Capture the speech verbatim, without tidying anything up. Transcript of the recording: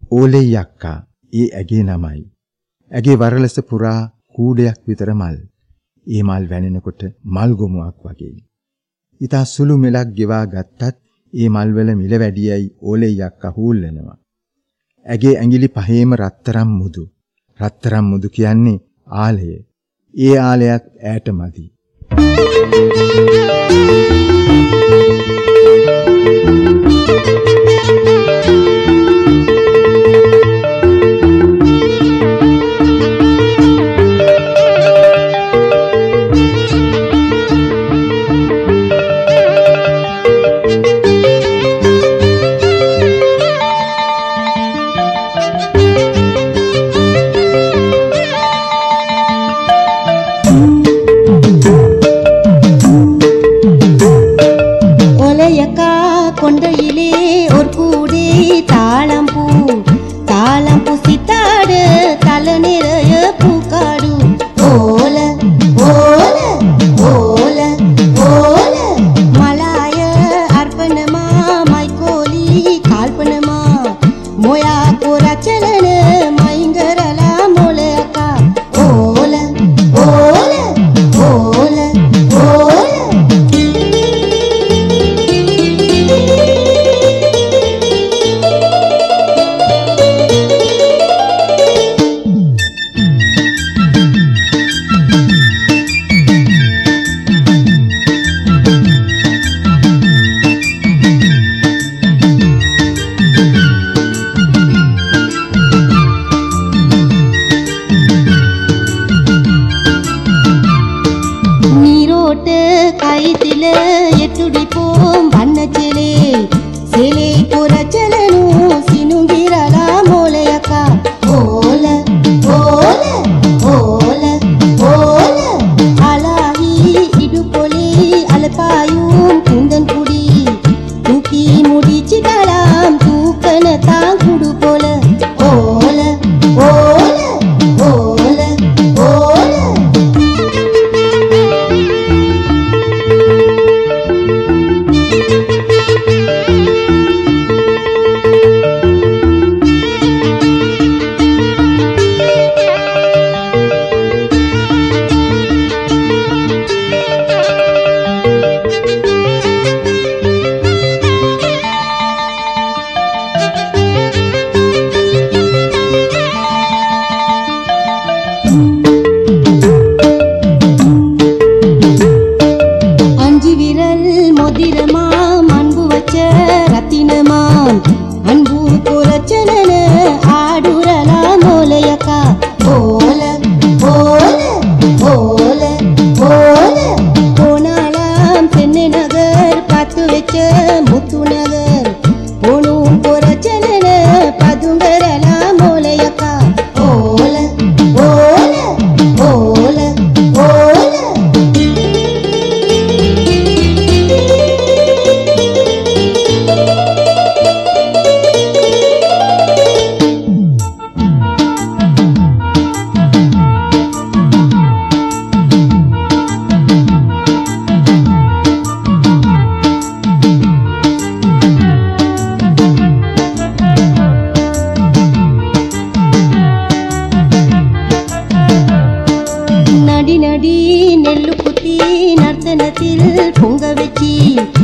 ඕලෙයි අක්කා ඒ ඇගේ නමයි. ඇගේ වරලස පුරා කූඩයක් විතර මල්. ඒ මල් වැනෙනකොට මල් ගොමුවක් වගේ. ඊට සුළු මෙලක් ගෙවා ගත්තත් ඒ මල්වල මිල වැඩියයි ඕලෙයි අක්කා හූල්ලනවා. ඇගේ ඇඟිලි පහේම රත්තරම් මුදු. රත්තරම් මුදු කියන්නේ ආලය. ඒ ආලයත් ඈට මදි. நடி நடி நெல்லு குத்தி நர்த்தனத்தில் பொங்க வச்சி